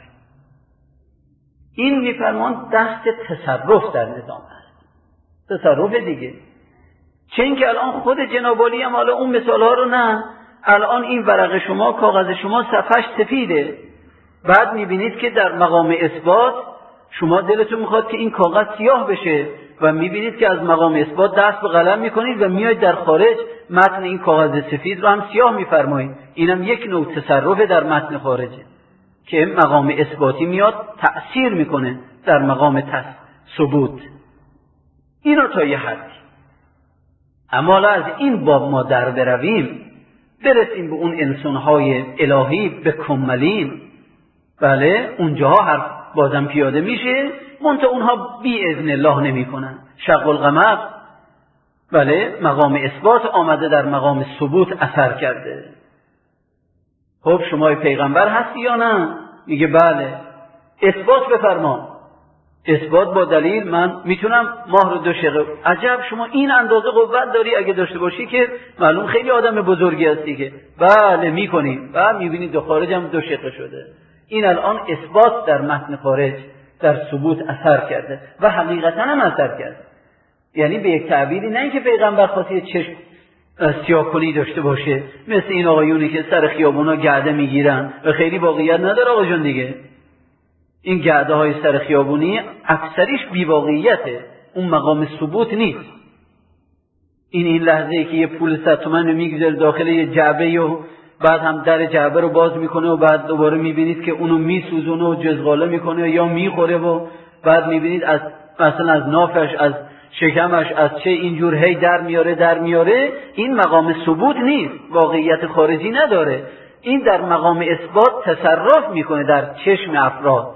این میفرمان دست تصرف در نظام هست، تصرف دیگه. چه اینکه الان خود جناب عالی هم حالا اون مثال ها رو نه، الان این ورق شما، کاغذ شما صفحش سفیده، بعد میبینید که در مقام اثبات شما دلتون میخواد که این کاغذ سیاه بشه و میبینید که از مقام اثبات دست به قلم میکنید و میاید در خارج متن این کاغذ سفید رو هم سیاه میفرمایید. اینم یک نوع تصرف در متن خارجه که مقام اثباتی میاد تأثیر میکنه در مقام ثبوت. اینو تا یه حدی. اما از این باب ما در برویم، برسیم به اون انسانهای الهی به کمالین، بله اونجاها حرف بازم پیاده میشه، منتها اونها بی اذن الله نمی کنن. شق القمر بله مقام اثبات آمده، در مقام ثبوت اثر کرده. خب شما پیغمبر هستی یا نه؟ میگه بله. اثبات بفرما. اثبات با دلیل. من میتونم ماه رو دو شقه. عجب شما این اندازه قوت داری؟ اگه داشته باشی که معلوم خیلی آدم بزرگی هستی. که بله میکنی و میبینی دو خارج هم دو شقه شده. این الان اثبات در متن خارج در ثبوت اثر کرده و حقیقتا هم اثر کرده. یعنی به یک تعبیری نه اینکه پیغمبر خاصی چشم سیاه‌کنی داشته باشه مثل این آقایونی که سر خیابونا گرده میگیرن و خیلی واقعیت نداره. آقا جان دیگه این گرده های سر خیابونی اکثریش بی واقعیته، اون مقام ثبوت نیست. این این لحظه ای که یه پول صد تومن میگذاره داخل یه جعبه و بعد هم در جعبه رو باز میکنه و بعد دوباره میبینید که اونو میسوزونه و جزغاله میکنه یا میخوره و بعد میبینید از مثلا از نافش از شکمش از چه اینجور هی در میاره در میاره. این مقام ثبوت نیست، واقعیت خارجی نداره. این در مقام اثبات تصرف میکنه در چشم افراد،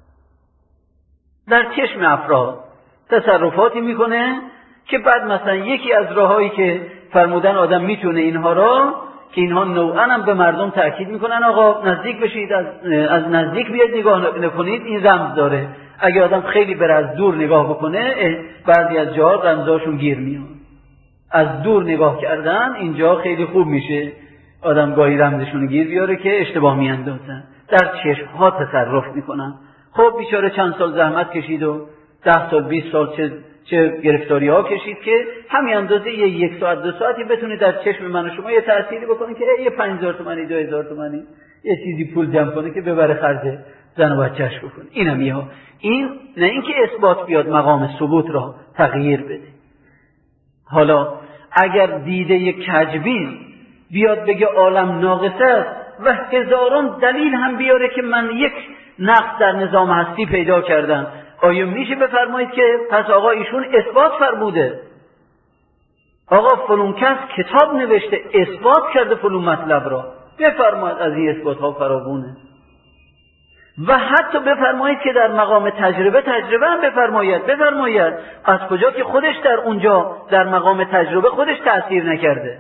در چشم افراد تصرفاتی میکنه که بعد مثلا یکی از راهایی که فرمودن آدم میتونه اینها را که اینها نوعا هم به مردم تأکید میکنن آقا نزدیک بشید، از, از نزدیک بیاد نگاه نکنید، این رمز داره. اگه آدم خیلی بره از دور نگاه بکنه بعضی از جاها رمزاشون گیر میاد. از دور نگاه کردن اینجا خیلی خوب میشه آدم گاهی رمزشون گیر بیاره که اشتباه میاندازن، در چشم ها تصرف میکنن. خب بیچاره چند سال زحمت کشید و ده سال بیست سال چه چه گرفتاری ها کشید که همین اندازه یه یک ساعت دو ساعتی بتونه در چشم من و شما یه تأثیری بکنه که یه پنج هزار تومانی دو هزار تومانی یه چیزی پول جمع کنه که ببره خرج زن و بچه‌اش بکنه. اینم یه این نه اینکه اثبات بیاد مقام ثبوت را تغییر بده. حالا اگر دیده یک کجبین بیاد بگه عالم ناقص است و هزاران دلیل هم بیاره که من یک نقص در نظام هستی پیدا کردم، آیا میشه بفرمایید که پس آقا ایشون اثبات فرموده؟ آقا فلان کس کتاب نوشته اثبات کرده فلان مطلب را، بفرمایید از این اثبات ها فراوونه. و حتی بفرمایید که در مقام تجربه تجربه هم بفرمایید بفرمایید از کجا که خودش در اونجا در مقام تجربه خودش تأثیر نکرده.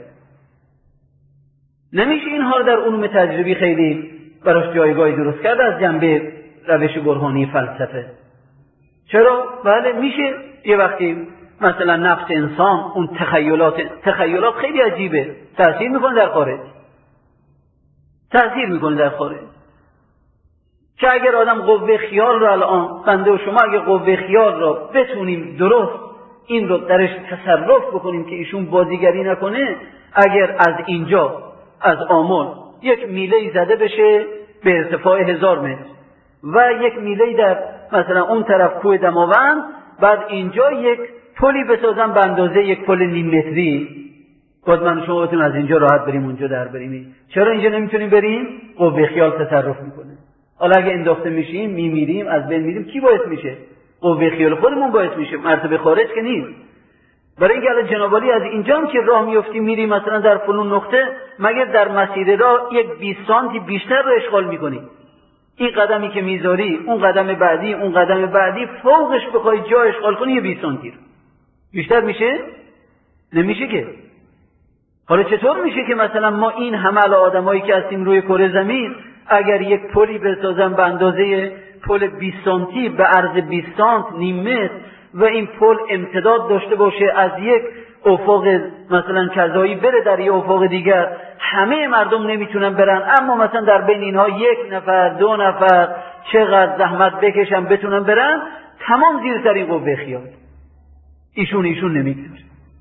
نمیشه اینها رو در علوم تجربی خیلی براش جایگاهی درست کرده از جنبه روش برهانی فلسفه. چرا؟ بله میشه یه وقتی مثلا نفس انسان اون تخیلات تخیلات خیلی عجیبه، تأثیر میکنه در خارج، تأثیر میکنه در خارج. که اگر آدم قوه خیال را الان بنده و شما اگر قوه خیال را بتونیم درست این رو درش تصرف بکنیم که ایشون بازیگری نکنه، اگر از اینجا از آمل یک میله زده بشه به ارتفاع هزار متر و یک میله در مثلا اون طرف کوه دماوند، بعد اینجا یک پلی بسازن به اندازه یک پل نیم متری، باز من شما بتونیم از اینجا راحت بریم اونجا در بریم. چرا اینجا نمیتونیم بریم؟ قوه خیال تصرف میکنه. حالا اگه انداخته میشیم میمیریم از بین میریم، کی باعث میشه؟ قوه خیال خودمون باعث میشه، مرتبه خارج که نیست. برای اینکه الان جناب عالی از اینجا هم که راه میافتیم میریم مثلا در فلان نقطه، مگر در مسیر راه یک بیست سانتی بیشتر رو اشغال میکنی؟ این قدمی که میذاری اون قدم بعدی اون قدم بعدی فوقش بخوای جا اشغال کنی یه بیست سانتی رو بیشتر میشه؟ نمیشه که. حالا چطور میشه که مثلا ما این همه آدمایی که هستیم روی کره زمین اگر یک پلی بسازن به اندازه پل بیست سانتی به عرض بیست سانت نیم متر و این پل امتداد داشته باشه از یک افق مثلا کذایی بره در یک افق دیگر، همه مردم نمیتونن برن، اما مثلا در بین اینها یک نفر دو نفر چقدر زحمت بکشن بتونن برن، تمام زیر سر این قوه خیال ایشون ایشون نمیتونه.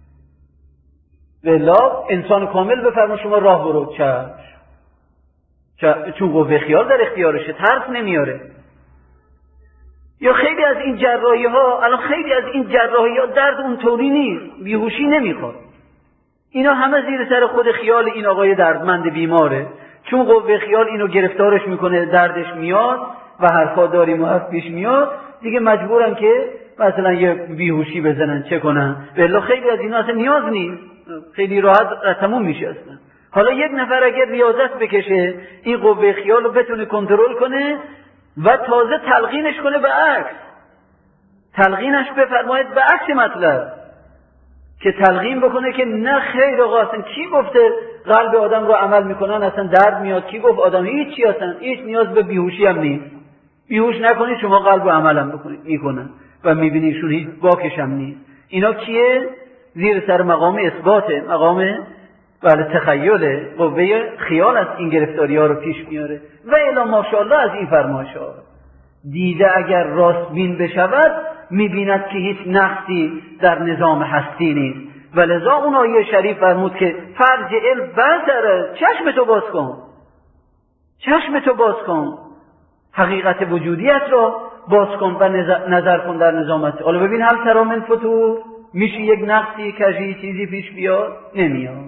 والله انسان کامل بفرما شما راه برو چشم، چون قوه خیال در اختیارشه، ترس نمیاره. یا خیلی از این جراحی ها الان خیلی از این جراحی ها درد اونطوری نیست، بیهوشی نمیخواد، اینا همه زیر سر خود خیال این آقای دردمند بیماره چون قوه خیال اینو گرفتارش میکنه، دردش میاد و حرفا داریم و حرف پیش میاد، دیگه مجبورن که مثلا یه بیهوشی بزنن، چه کنن؟ بله خیلی از اینا اصلا نیاز نیست، خیلی راحت تموم میشه اصلا. حالا یک نفر اگر ریاضت بکشه این قوه خیال رو بتونه کنترل کنه و تازه تلقینش کنه به عکس، تلقینش بفرماید به عکس مطلب، که تلقین بکنه که نه خیر آقا، اصلا کی گفته قلب آدم رو عمل میکنن اصلا درد میاد؟ کی گفت آدم هیچ چی اصلا هیچ نیاز به بیهوشی هم نیست، بیهوش نکنید شما قلب رو عمل هم بکنید میکنن و میبینیشون هیچ باکش هم نیست. اینا کیه؟ زیر سر مقام اثباته، مقام بله تخیله، قوه خیال از این گرفتاری ها رو پیش میاره. و الی ماشاءالله از این فرمایش ها دیده اگر راست بین بشود میبیند که هیچ نقصی در نظام هستی نیست. و لذا اون آیه شریف فرمود که فرج البصر، چشم تو باز کن، چشم تو باز کن، حقیقت وجودیت رو باز کن و نظر کن در نظامت. حالا ببین هل تری من فتور، میشه یک نقصی کجی چیزی پیش بیاد؟ نمیاد.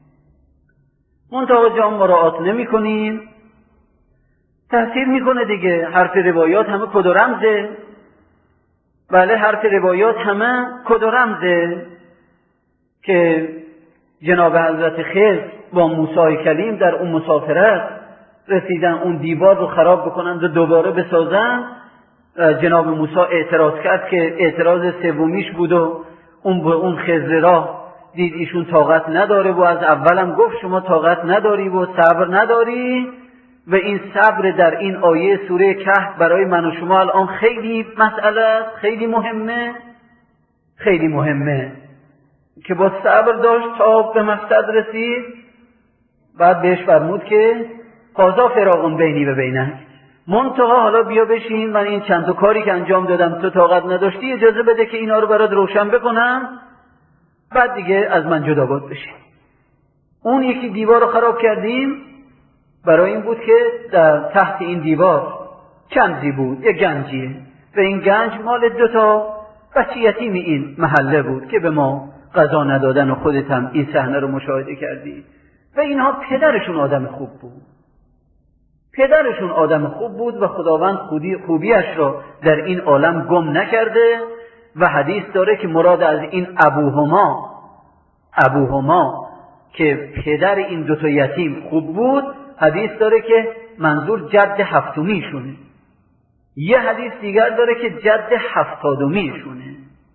منتها جام مراعات نمی کنیم، تأثیر میکنه دیگه. حرف روایات همه کد و رمزه، بله حرف روایات همه کد و رمزه که جناب حضرت خضر با موسی کلیم در اون مسافرت رسیدن اون دیوار رو خراب بکنند و دوباره بسازن. جناب موسی اعتراض کرد که اعتراض سومیش بود و اون به اون خضر را دید ایشون طاقت نداره و از اولم گفت شما طاقت نداری و صبر نداری. و این صبر در این آیه سوره کهف برای من و شما الان خیلی مسئله است، خیلی مهمه، خیلی مهمه که با صبر داشت تا به مقصد رسید. بعد بهش فرمود که قضا فراق بینی و بینک، منتها حالا بیا بشین، من این چند تا کاری که انجام دادم تو طاقت نداشتی، اجازه بده که اینا رو برات روشن بکنم، بعد دیگه از من جدا باد بشین. اون یکی دیوار رو خراب کردیم برای این بود که در تحت این دیوار کنزی بود، یک گنجیه، و این گنج مال دو تا بچه یتیم این محله بود که به ما غذا ندادن و خودت هم این صحنه رو مشاهده کردی. و اینها پدرشون آدم خوب بود، پدرشون آدم خوب بود و خداوند خودی خوبیش را در این عالم گم نکرده. و حدیث داره که مراد از این ابوهما، ابوهما که پدر این دو تا یتیم خوب بود، حدیث داره که منظور جد هفتمیشونه. یه حدیث دیگر داره که جد هفتادمیشونه.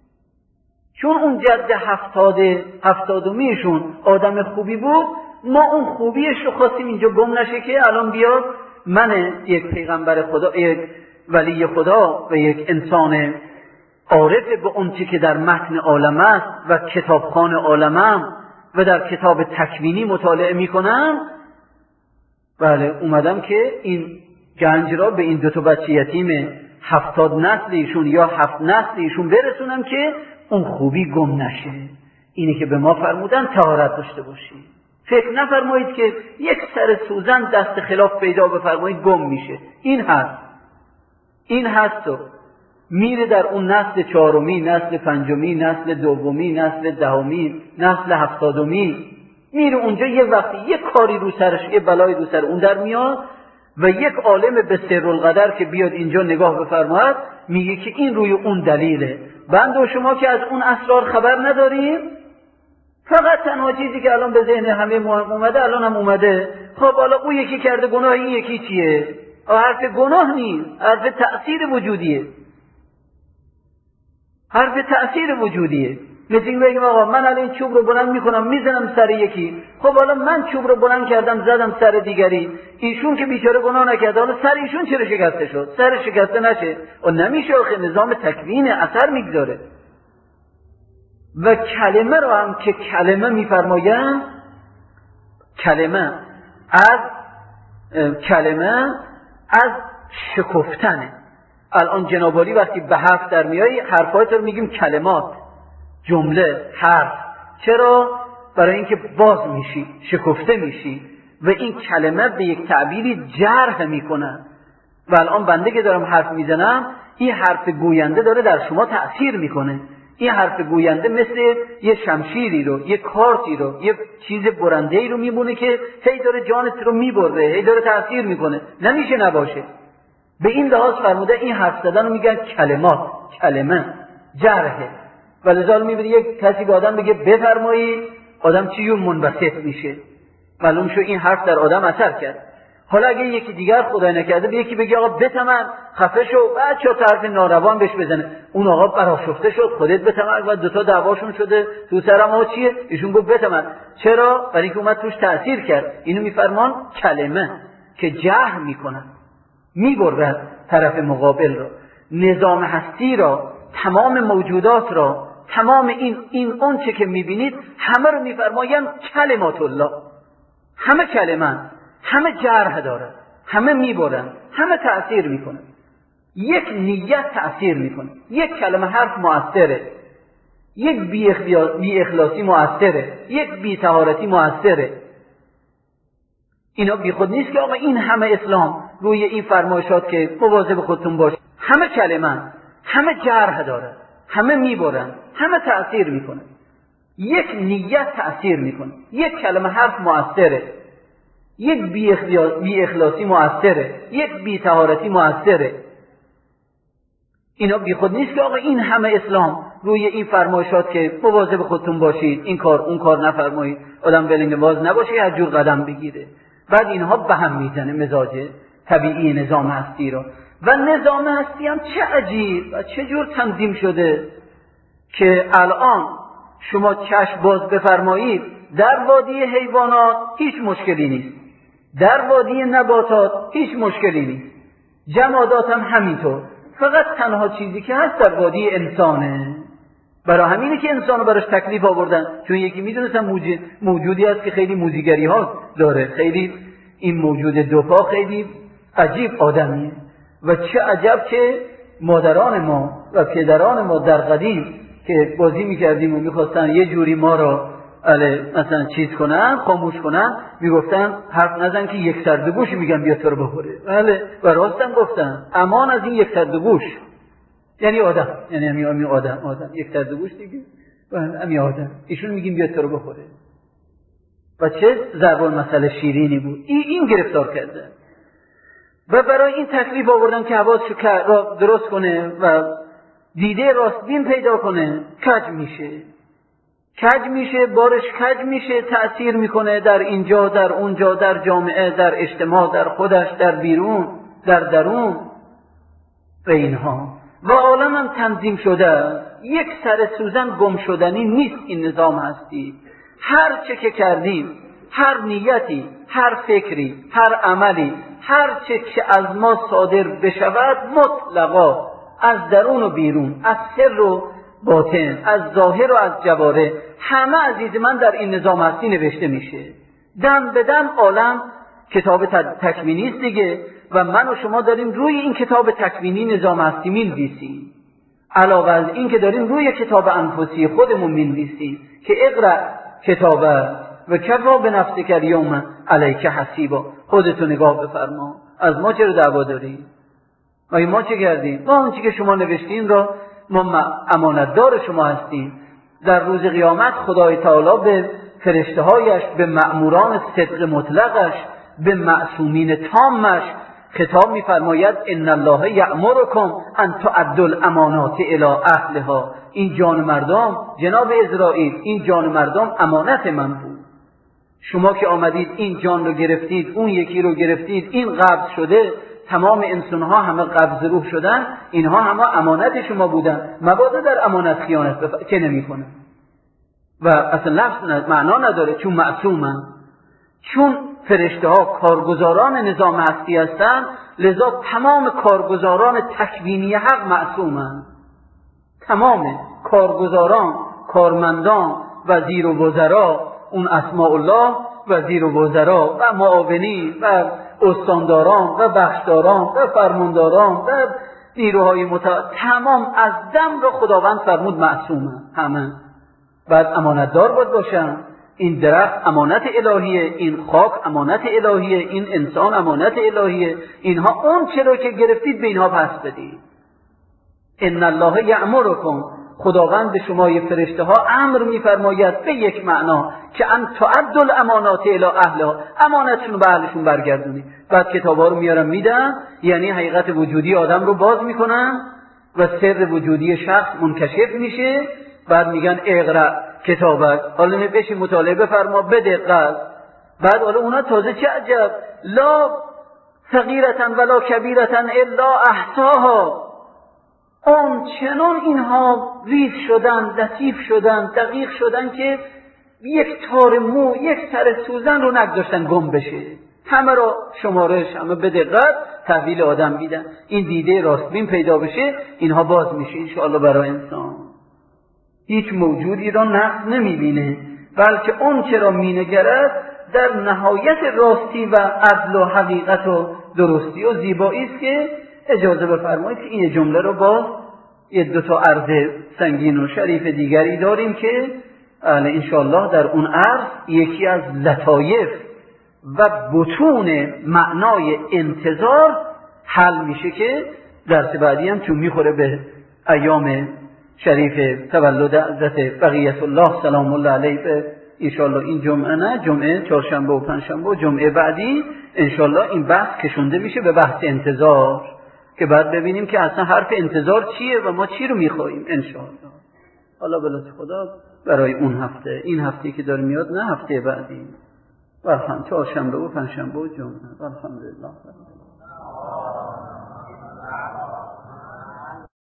چون اون جد هفتاد هفتادمیشون آدم خوبی بود، ما اون خوبیش رو خواستیم اینجا گم نشه که الان بیاد من یک پیغمبر خدا، یک ولی خدا و یک انسان عارف به اون چی که در متن عالم است و کتابخوان عالمم و در کتاب تکوینی مطالعه میکنم، بله اومدم که این گنج را به این دو تا بچه یتیم هفتاد نسل ایشون یا هفت نسل ایشون برسونم که اون خوبی گم نشه. اینی که به ما فرمودن طهارت داشته باشید. فکر نفرمایید که یک سر سوزن دست خلاف پیدا بفرمایید گم میشه. این هست، این هست و میره در اون نسل چهارمی، نسل پنجمی، نسل دومی، نسل دهمی، نسل هفتادمی، میره اونجا یه وقتی یک کاری رو سرش، یه بلای رو سر اون در میاد و یک عالم به سرالقدر که بیاد اینجا نگاه بفرماید میگه که این روی اون دلیله. بنده و شما که از اون اسرار خبر نداریم، فقط تنها چیزی که الان به ذهن همه ما اومده الان هم اومده، خب حالا اون یکی کرده گناه، این یکی چیه؟ حرف گناه نیست، حرف تأثیر وجودیه، حرف تأثیر وجودیه. مثل این بگیم آقا من الان این چوب رو بلند میکنم میزنم سر یکی، خب حالا من چوب رو بلند کردم زدم سر دیگری، ایشون که بیچاره گناه نکرده، حالا سر ایشون چرا شکسته شد؟ سر شکسته نشه و نمیشه، آخه نظام تکوین اثر میگذاره. و کلمه رو هم که کلمه میفرمایم، کلمه از کلمه از شکفتنه. الان جنابالی وقتی به حرف در میایی حرفایت رو میگیم کلمات، جمله، حرف. چرا؟ برای اینکه باز میشی، شکفته میشی و این کلمه به یک تعبیری جرح میکنه. و الان بنده که دارم حرف میزنم، این حرف گوینده داره در شما تأثیر میکنه. این حرف گوینده مثل یه شمشیری رو، یه کارتی رو، یه چیز برنده‌ای رو میمونه که هی داره جانت رو میبره، هی داره تأثیر میکنه، نمیشه نباشه. به این لحاظ فرموده این حرف زدن رو میگن کلمات، کلمه جرحه. ولذا میبینی یک کسی به آدم بگه بفرمایید، آدم چی جور منبسط میشه، معلوم شو این حرف در آدم اثر کرد. حالا اگه یکی دیگر خدای نکرده به یکی بگی آقا بتمن، خفه شو، بعد چه طرف ناروان بهش بزنه، اون آقا برآشفته شد، خودت بتمن، و دو تا دعواشون شده تو سرم ها چیه، ایشون گفت بتمن. چرا؟ برای اینکه اومد توش تأثیر کرد. اینو میفرمان کلمه که جرح میکنه، میبرد طرف مقابل را، نظام هستی را، تمام موجودات را، تمام این این اون چه که میبینید همه رو میفرماین کلمات الله. همه کلمه، همه جرح داره، همه میبرن، همه تأثیر میکنه. یک نیت تأثیر میکنه، یک کلمه حرف مؤثره، یک بی اخلاصی مؤثره، یک بی طهارتی مؤثره. اینا بی خود نیست که آقا این همه اسلام روی این فرمایشات که مواظب خودتون باش. همه کلمه، همه جرح داره، همه میبرن، همه تأثیر میکنه. یک نیت تأثیر میکنه، یک کلمه حرف مؤثره، یک بی اخلاصی مؤثره، یک بی طهارتی مؤثره. اینا بی خود نیست که آقا این همه اسلام روی این فرمایشات که مواظب خودتون باشید، این کار اون کار نفرمایید، آدم بلنگواز نباشه، هر جور قدم بگیره. بعد اینها به هم میزنه مزاج طبیعی نظام هستی رو. و نظام هستی هم چه عجیب و چه جور تنظیم شده که الان شما چشم باز بفرمایید در وادی حیوانات هیچ مشکلی نیست، در وادی نباتات هیچ مشکلی نیست، جمادات هم همینطور. فقط تنها چیزی که هست در وادی انسانه. برای همینه که انسانو براش تکلیف آوردن، چون یکی میدونستن موجودی هست که خیلی موزیگری ها داره، خیلی این موجود دوپا خیلی عجیب آدمیه. و چه عجب که مادران ما و پدران ما در قدیم که بازی میکردیم و میخواستن یه جوری ما رو مثلا چیز کنن، خاموش کنن، میگفتن حرف نزن که یک سردگوش میگن بیا تو رو بخوره. بله و راستن گفتن امان از این یک سردگوش، یعنی آدم، یعنی همین آدم، آدم یک سردگوش دیگه، همین آدم، ایشون میگیم بیا تو رو بخوره. و چه ضرب المثل شیرینی بود. این این گرفتار کرده و برای این تکلیف آوردن که حواسشو درست کنه و دیده راستبین پیدا کنه. کج میشه، کج میشه، بارش کج میشه، تأثیر میکنه در اینجا، در اونجا، در جامعه، در اجتماع، در خودش، در بیرون، در درون و اینها. و عالم هم تنظیم شده، یک سر سوزن گم شدنی نیست این نظام هستی. هر چه که کردیم، هر نیتی، هر فکری، هر عملی، هر چه که از ما صادر بشود مطلقا از درون و بیرون، از سر و باطن، از ظاهر و از جواره، همه عزیز من در این نظام هستی نوشته میشه. دم به دم عالم کتاب تکوینی است دیگه و من و شما داریم روی این کتاب تکوینی نظام هستی می‌نویسیم. علاوه از این که داریم روی کتاب انفسی خودمون می‌نویسیم که اقرأ کتاب و کفا به نفسک الیوم علیک حسیبا. خودتو نگاه بفرما، از ما چرا دعوا داری؟ ما ما چه کردیم؟ ما اون چیزی که شما نوشتین را ما امانتدار شما هستیم. در روز قیامت خدای تعالی به فرشته‌هایش، به مأموران صدق مطلقش، به معصومین تامش خطاب می‌فرماید ان الله یأمرکم ان تؤدوا الامانات الی اهلها. این جان مردم، جناب اسرائیل، این جان مردم امانت من بود. شما که آمدید این جان رو گرفتید، اون یکی رو گرفتید، این قبض شده، تمام انسان‌ها همه قبض روح شدن، اینها همه امانت شما بودن. مبادا در امانت خیانت بف... که نمی‌کنه و اصلا لفظ معنا نداره، چون معصومن، چون فرشته ها کارگزاران نظام هستی هستند، لذا تمام کارگزاران تکوینی حق معصومند. تمام کارگزاران، کارمندان، وزیر و وزرا، اون اسماء الله، وزیر و وزرا و معاونین و استانداران و بخشداران و فرمانداران و نیروهای متعاقب، تمام از دم را خداوند فرمود معصومند. همه بعد امانتدار باید باشن. این درخت امانت الهیه، این خاک امانت الهیه، این انسان امانت الهیه. اینها اون چرا که گرفتید به اینها پس بدید. ان الله یأمرکم خداوند به شما فرشته ها امر میفرماید به یک معنا که ان تعد الامانات الی اهلها، امانتشون به اهلشون برگردونید. بعد کتابا رو میارن میدن، یعنی حقیقت وجودی آدم رو باز میکنن و سر وجودی شخص منکشف میشه. بعد میگن اقرا کتابت، حالا بشین مطالعه بفرما به دقت. بعد حالا اونا تازه چه عجب، لا صغیرتن ولا کبیرتن الا احصاها، اون چنان اینها ریز شدن، لطیف شدن، دقیق شدن که یک تار مو، یک سر سوزن رو نگذاشتن گم بشه. همه را شمارش، همه به دقت تحویل آدم میدن. این دیده راستبین پیدا بشه، اینها باز میشه انشاءالله برای انسان. هیچ موجودی را نقص نمیبینه، بلکه اون چرا مینگرد در نهایت راستی و عدل و حقیقت و درستی و زیبایی است که اجازه بفرمایید که این جمله رو باز یه دو تا عرض سنگین و شریف دیگری داریم که انشاءالله در اون عرض یکی از لطایف و بطون معنای انتظار حل میشه که درس بعدی هم چون میخوره به ایام شریف تولد حضرت بقیت الله سلام الله علیه به انشاءالله این جمعه نه، جمعه چهارشنبه و پنجشنبه و جمعه بعدی انشاءالله این بحث کشونده میشه به بحث انتظار، که بعد ببینیم که اصلا حرف انتظار چیه و ما چی رو میخوایم انشاءالله. حالا به لطف خدا برای اون هفته، این هفته که داره میاد نه هفته بعدی، والحمد چهارشنبه و پنجشنبه و جمعه. الحمدلله.